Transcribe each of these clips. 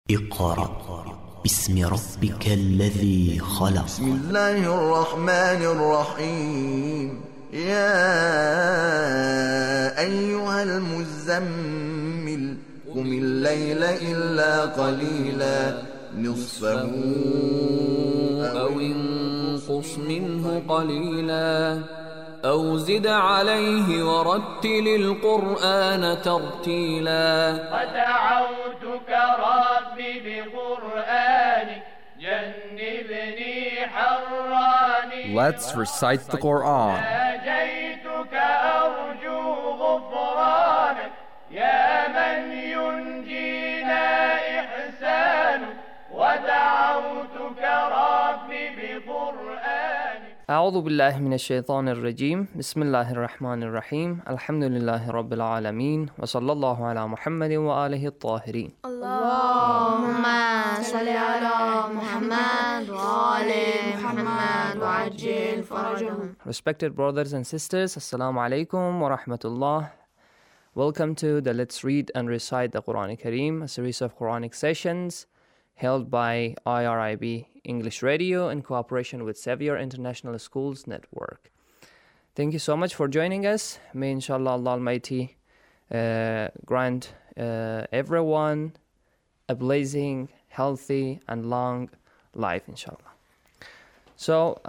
اقرأ باسم ربك الذي خلق. بسم الله الرحمن الرحيم. يا أيها المزمل قم الليل إلا قليلا نصفه أو انقص منه قليلا أو زد عليه ورتل القرآن ترتيلا. ودعوتك ربي بقرآنك جنبني حراني. Let's recite the Quran. ناجيتك أرجو غفرانك يا من ينجينا إحسانك. ودعوتك ربي بقرآنك. أعوذ بالله من الشيطان الرجيم. بسم الله الرحمن الرحيم. الحمد لله رب العالمين وصلى الله على محمد وآله الطاهرين. اللهم صل على محمد وآل محمد وعجل فرجهم. Respected brothers and sisters, Assalamu alaikum wa rahmatullah. Welcome to the Let's Read and Recite the Quran Kareem, a series of Quranic sessions held by IRIB English Radio in cooperation with Xavier International Schools Network. Thank you so much for joining us. May inshallah Allah Almighty grant everyone a blazing, healthy and long life, inshallah. So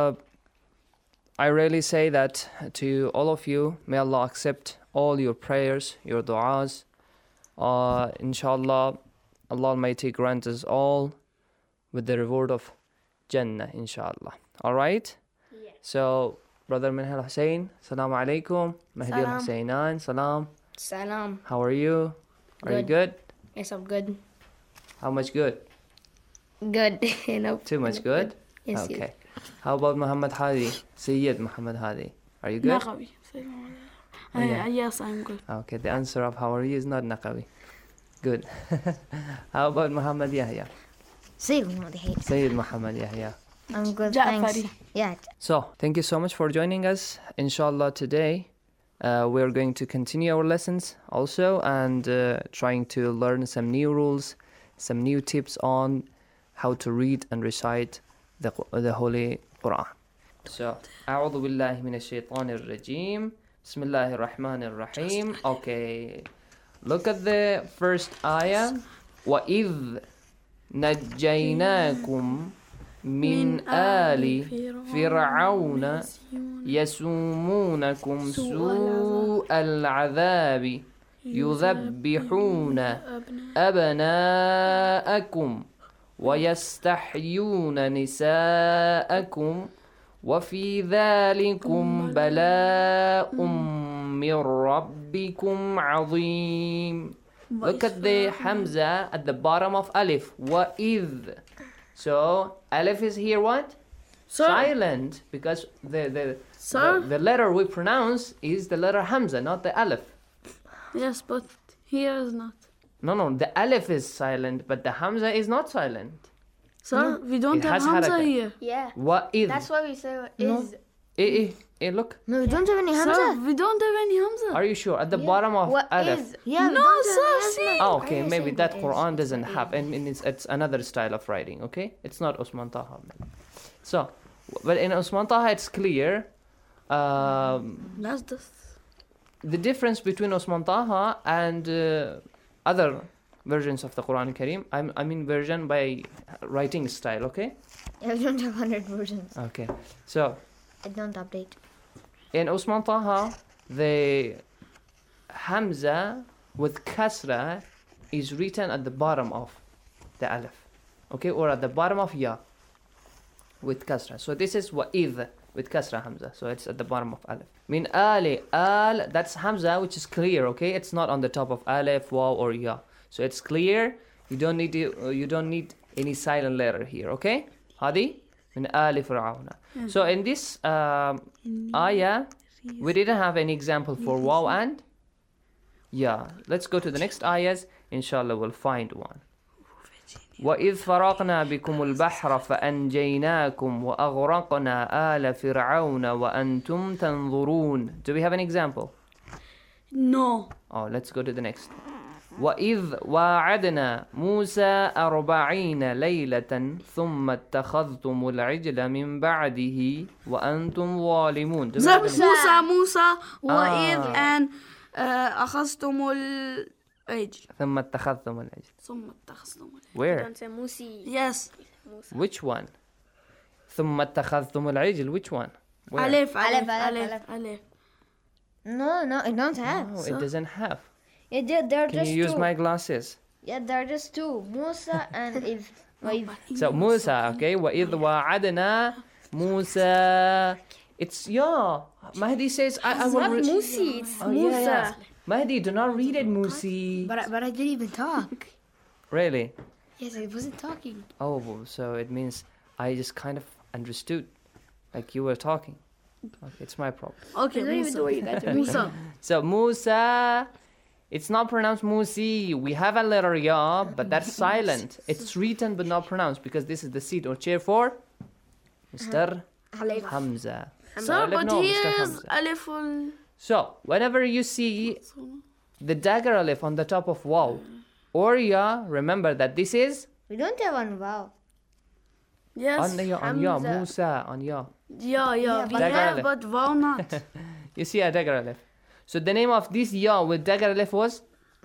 I really say that to all of you, may Allah accept all your prayers, your du'as. Inshallah, Allah Almighty grant us all with the reward of Jannah, inshallah. All right? Yeah. So, Brother Minhal Hussein, Assalamu alaikum. Mahdi Salam. Al-Hussainan, salam. Salam. How are you? Are you good? Yes, I'm good. How much good? Good. Nope. Too much good? Yes. Okay. How about Muhammad Hadi? Sayyid Muhammad Hadi. Are you good? Naqawi. Yeah. Yes, I'm good. Okay, the answer of how are you is not Naqawi. Good. How about Muhammad Yahya? Sayyid Muhammad Yahya. I'm good, Ja'fari. thanks. Yeah. So, thank you so much for joining us. Inshallah, today we're going to continue our lessons also and trying to learn some new rules, some new tips on how to read and recite the Holy Quran. So, أعوذ بالله من الشيطان الرجيم. بسم الله الرحمن الرحيم. Okay, look at the first ayah. وَإِذْ نَجَّيْنَاكُمْ من آل فرعون يسومونكم سوء العذاب يذبحون أبناءكم ويستحيون نساءكم وفي ذلكم بلاء من ربكم عظيم. Look at the Hamza at the bottom of Alif. وَإِذْ. So, Alif is here what? Silent, because the letter we pronounce is the letter Hamza, not the Alif. Yes, but here is not. No, the Alif is silent, but the Hamza is not silent. Sir, we don't It have has Hamza haraka. here. Yeah. وَإِذْ. That's why we say is. Look. No, we don't have any Sir, Hamza. we don't have any Hamza. Are you sure? At the bottom of What Alif. is? Yeah. No, sir, see. Oh, okay, maybe that Quran doesn't have, and it's another style of writing, okay? It's not Usman Taha. So, but in Usman Taha it's clear. That's The difference between Usman Taha and other versions of the Quran Kareem, I mean version by writing style, okay? Yeah, we don't have 100 versions. Okay, so I don't update. in Usman Taha, the Hamza with Kasra is written at the bottom of the Alif, okay? Or at the bottom of Ya with Kasra. So this is Wa'idh with Kasra Hamza. So it's at the bottom of Alif. Min Ali, Al, that's Hamza, which is clear, okay? It's not on the top of Alif, Waw, or Ya. So it's clear. You don't need any silent letter here, okay? Hadi? Min Ali Fir'auna. So in this ayah, we didn't have any example for Waw and Ya. Let's go to the next ayahs. Inshallah, we'll find one. وَإِذْ فَرَقْنَا بِكُمُ الْبَحْرَ فَأَنْجَيْنَاكُمْ وَأَغْرَقْنَا آلَ فِرْعَوْنَ وَأَنْتُمْ تَنْظُرُونَ. Do we have an example? No. Oh, let's go to the next. وإذ وعدنا موسى 40 ليلة ثم اتخذتم العجل من بعده وأنتم ظالمون. موسى وإذ أن أخذتم العجل. ثم اتخذتم العجل. ثم اتخذتم العجل. Where? Don't say Musi. Yes. Which one? ثم اتخذتم العجل. Which one? Where? ألف. No, it don't have. No, it doesn't have. Yeah, there are Can just you use two. my glasses? Yeah, there are just two. Musa and If. So Musa, okay. وإذ وعدنا موسى. It's Mahdi says I It's will not re- Musi, it's Oh, Musa. yeah. Mahdi, do not read it, Musi. But I didn't even talk. Really? Yes, I wasn't talking. Oh, so it means I just kind of understood, like you were talking. Okay, it's my problem. Okay, I don't even know where you got to Musa. So Musa, it's not pronounced Musi. We have a letter ya, but that's silent. It's written but not pronounced because this is the seat or chair for Mr. Hamza. Sir, but No, here Mr. is Hamza. aliful. So whenever you see the dagger alif on the top of waw or ya, remember that this is We don't have one wow. Yes. on ya, Hamza. Musa, on ya. Yeah, we Dagger have, alif. but wow not. You see a dagger alif. So the name of this ya with dagger alif was?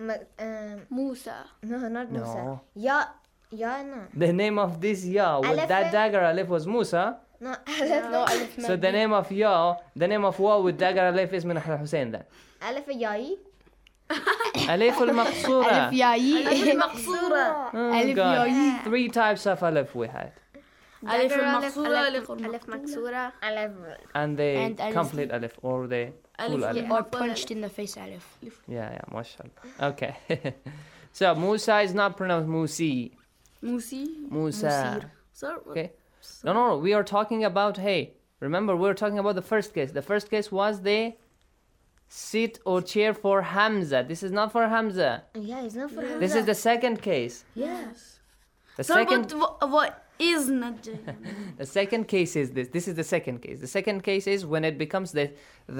Musa. No, not Musa. No. Yeah, no. The name of this ya with Alif that is- dagger alif was Musa. No, No, Alif So the name of ya, the name of waw with dagger alif is Min Hussein then. Alif Yai. Alif al-maqsura. Yayi. مقصورة. Oh, Alif God. yayi. 3 types of alif we had. ألف المقصورة ألف Alif Maksura. Alif. And the And alif- complete alif or the full alif. Or punched in the face Alif. Yeah, mashallah. Okay. So Musa is not pronounced Musi. موسي. Musa. Sir, Okay. No. We are talking about, remember we're talking about the first case. The first case was the seat or chair for Hamza. This is not for Hamza. Yeah, it's not for him. This is the second case. yes. The Sir, second but what is not the second case is this. This is the second case. The second case is when it becomes the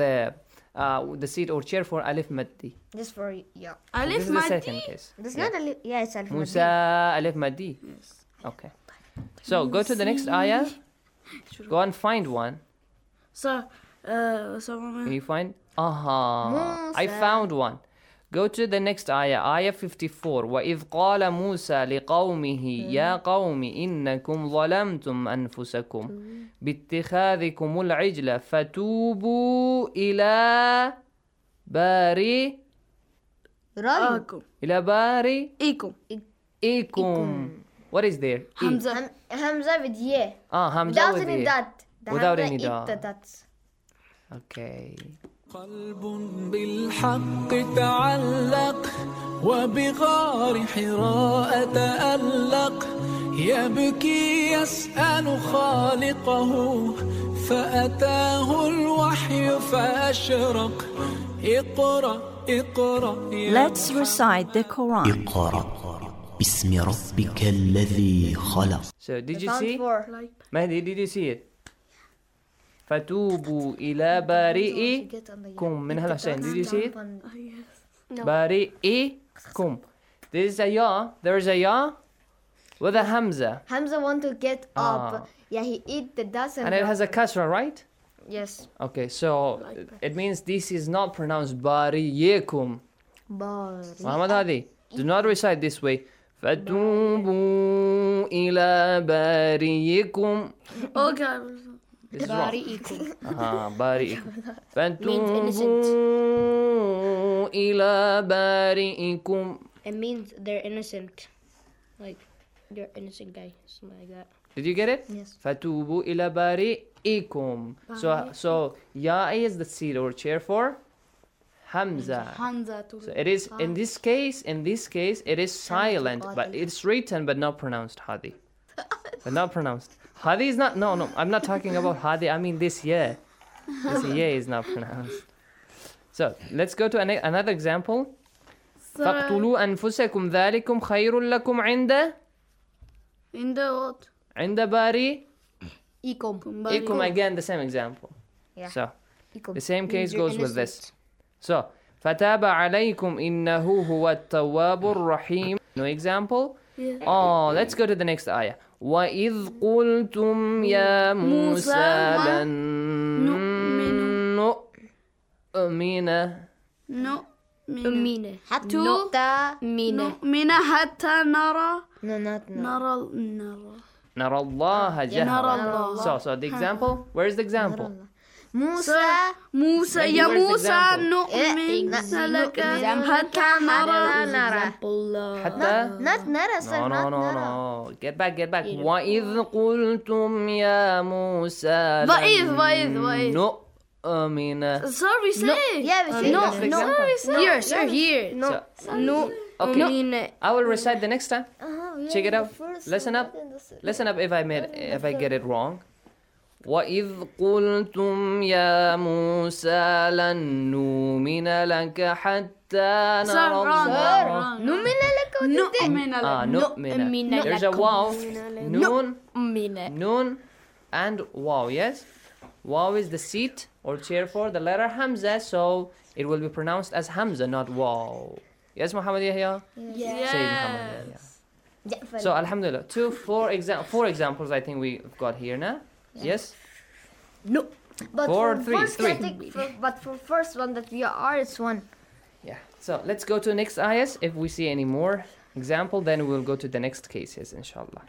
seat or chair for Alif Maddi. Just for yeah. This ألف is the second مادي. case. This is not Alif. Yeah, it's Alif. Musa Alif Maddi. Yes. Okay. So go to the next ayah. Go and find one. Sir, Can someone. you find? I found one. Go to the next ayah, ayah 54. وَإِذْ قَالَ مُوسَى لِقَوْمِهِ يَا قَوْمِ إِنَّكُمْ ظَلَمْتُمْ أَنفُسَكُمْ بِاتِّخَاذِكُمُ الْعِجْلَ فَتُوبُوا إِلَى بَارِئِكُمْ آكم. إِلَى بَارِئِكُمْ. إيكم. What is there? حمزة. Hamza with ye. Hamza Without with any it. dot. The Without Hamza any eat dot. the dots. Okay. قلب بالحق تعلق وبغار حراء تألق يبكي يسأل خالقه فأتاه الوحي فأشرق اقرأ Let's recite the Quran. اقرأ باسم ربك الذي خلق. So did you Count see? 4. Mahdi, did you see it? فَتُوبُوا إِلَى بَارِئِكُمْ من الحسين. Did you see it? No. بَارِئِكُمْ. This is a ya. There is a ya with a hamza. Hamza want to get up. Yeah, he eat the dots And it has a kasra, right? Yes. Okay, so it means this is not pronounced بَارِئِكُمْ. Muhammad Hadi, do not recite this way. فَتُوبُوا إِلَى بَارِئِكُمْ. Okay. This is wrong. بارئكم innocent. فتوبوا إلى بارئكم. It means they're innocent. Like, you're innocent guy. Something like that. Did you get it? Yes. فتوبوا إلى بارئكم. So ya is the seat or chair for Hamza. حمزة. So it is in this case it is silent, but it's written but not pronounced. Hadi, but not pronounced. Hadi is not. No. I'm not talking about Hadi. I mean this yeah. This yeah is not pronounced. So let's go to another example. فاقتلوا أنفسكم ذلكم خير لكم In the what? عند بارئكم. Ikom. Again the same example. Yeah. So Ikum. the same case Means you're goes with this. innocent. So فتاب عليكم إنه هو التواب الرحيم. No example? Yeah. Oh, let's go to the next ayah. وَإِذْ قُلْتُمْ يَا مُوسَى لَن نُؤْمِنَ نؤمن حتى نؤمن حتى نرى No, not no. نرى الله نرى جهرا. الله. So the example? Where is the example? موسى موسى Maybe يا where's the موسى example? نؤمن لك حتى نرى حتى not نرى No, sir no, not no, نرى no. Get back. وَإِذْ قُلْتُمْ يَا موسى وإذ نؤمن. Sorry, say yeah we say That's the example. Here, sir, here. So, No. okay. I will recite the next time. yeah, Check it the out. first Listen one up. and the second. Listen up if I get it wrong. وَإِذْ قُلْتُمْ يَا مُوسَى لَن نُؤْمِنَ لَكَ حَتَّى نَرَى اللَّهَ. نؤمن لك نؤمن نؤمن. There's a waw, noon, نؤمن. noon, and waw. Yes, waw is the seat or chair for the letter Hamza, so it will be pronounced as Hamza, not waw. Yes, Muhammad Yahya. Say Muhammad Yahya. So Alhamdulillah, four examples I think we've got here now. Yes. No. But Four, for three, first three. but for first one that we are, it's one. Yeah. So let's go to next ayahs. If we see any more example, then we'll go to the next cases, inshallah.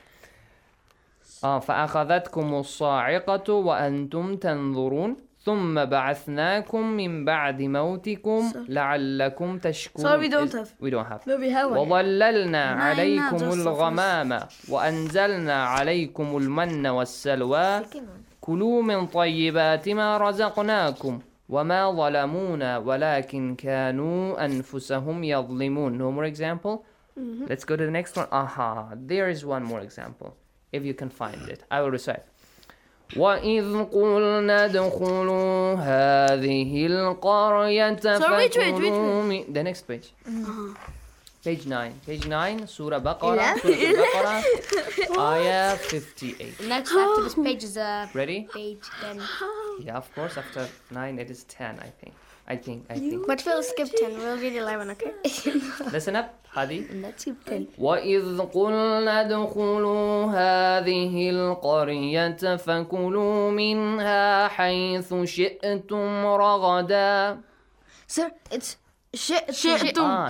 فأخذتكم الصاعقة وأنتم تنظرون ثم بعثناكم من بعد موتكم لعلكم تشكرون. Sorry, we don't have. We don't have. No, we have one. وظللنا عليكم just the الغمام وأنزلنا عليكم المن والسلوى كلوا من طيبات ما رزقناكم وما ظلمونا ولكن كانوا أنفسهم يظلمون. No more example? Let's go to the next one. Aha, there is one more example. If you can find it, I will recite. وَإِذْ قُلْنَا ادْخُلُوا هَذِهِ الْقَرْيَةَ فَكُلُوا مِنْ. The next page. Page 9, Surah Baqarah, Ayah 58. Next after this page is Ready? page 10. Yeah, of course, after 9 it is 10, I think. But we'll skip 10. We'll read 11, okay? Listen up, Hadi. Let's skip 10. وَإِذْ قُلْنَا ادْخُلُوا هَذِهِ الْقَرْيَةَ فَكُلُوا مِنْهَا حَيْثُ شِئْتُمْ رَغَدًا. Sir, it's شِئْتُمْ.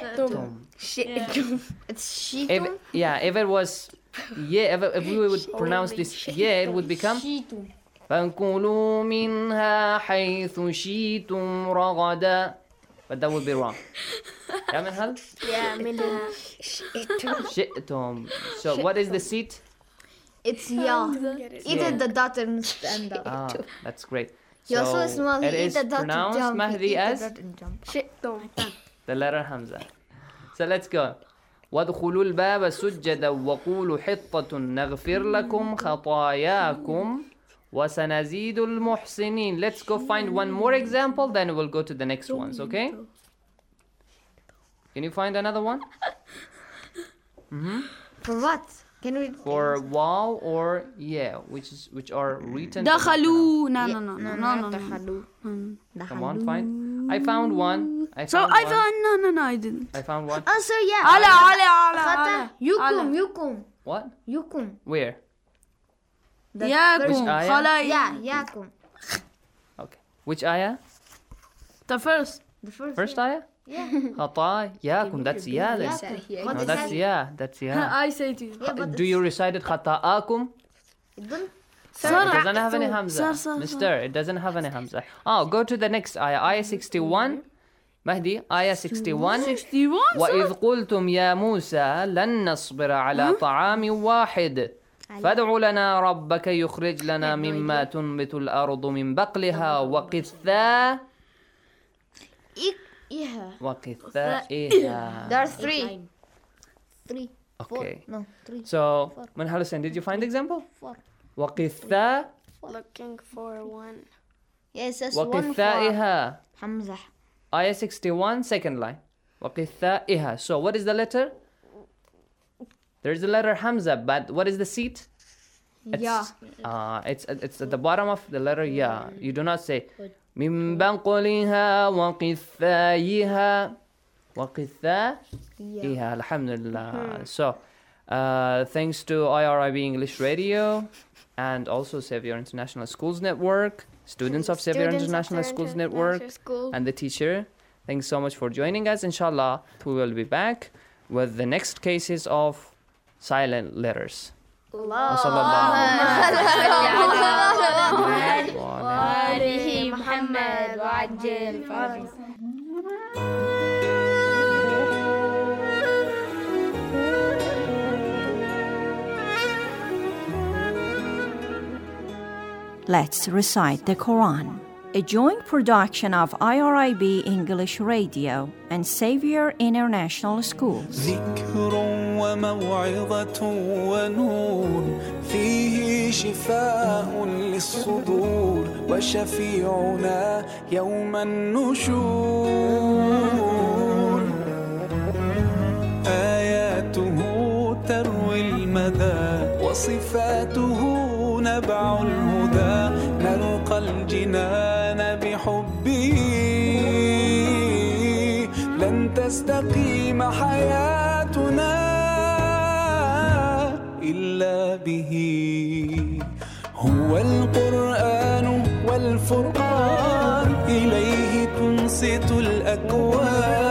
It's shitum. If it was if we would pronounce this it would become فَكُلُوا مِنْهَا حَيْثُ شِئْتُمْ رَغَدًا. But that would be wrong. يا منهل? Yeah, منها شئتم. So what is the seat? It's ya. Either the dot and stand up. That's great. You're So so small. it He eat is the dot and pronounced jump. Mahdi He eat as the dot and jump. شئتم. the letter Hamza. So let's go. وَادْخُلُوا الْبَابَ سُجَّدًا وَقُولُوا حِطَّةٌ نَغْفِرْ لَكُمْ خَطَايَاكُمْ وَسَنَزِيدُ الْمُحْسِنِينَ. Let's go find one more example, then we'll go to the next ones, okay? Can you find another one? For what? Can we? For waw or which are written. دخلوا. No. Come on, find. I found one. I So found I one. thought no, I didn't. I found one. Answer yeah. على Yukum. What? Yukum. Where? ياكم Which ayah? خلايا. Yeah, yakum. Okay. Which ayah? The first. The first. First ayah? Yeah. خطاياكم. That's ya then. What No, is that's that? ya. That's ya. I say to you. Yeah, but Do you recite it خطاءكم? it don't. It doesn't have any hamza. Sir. Mister, it doesn't have any hamza. Go to the next ayah. Ayah 61. Mahdi, ayah 61. 61. وَإِذْ قُلْتُمْ يَا مُوسَى لَن نَّصْبِرَ عَلَى طَعَامٍ واحد فادع لنا ربك يخرج لنا مما تنبت الأرض من بقلها وقثائها. There are three. Three. Okay. Four. No, three. So, Manhal Hussain, did you find the example? Four. وقثاء. Looking for one. Yeah, it says one for وقثائها. Hamza. Ayah 61, second line. وقثائها. So, what is the letter? There's the letter Hamza, but what is the seat? Yeah. It's at the bottom of the letter Ya. You do not say من بقلها وقثائها Alhamdulillah. So thanks to IRIB English Radio and also Xavier International Schools Network, students of Xavier International Schools Network and the teacher, thanks so much for joining us. Inshallah, we will be back with the next cases of silent letters. Let's recite the Quran. A joint production of IRIB English Radio and Xavier International Schools. ذكر وموعظة ونور فيه شفاء للصدور وشفيعنا يوم النشور آياته تروي المدى وصفاته نبع الهدى نلقى الجنان بحبه لن تستقيم حياتنا إلا به هو القرآن والفرقان إليه تنصت الأكوان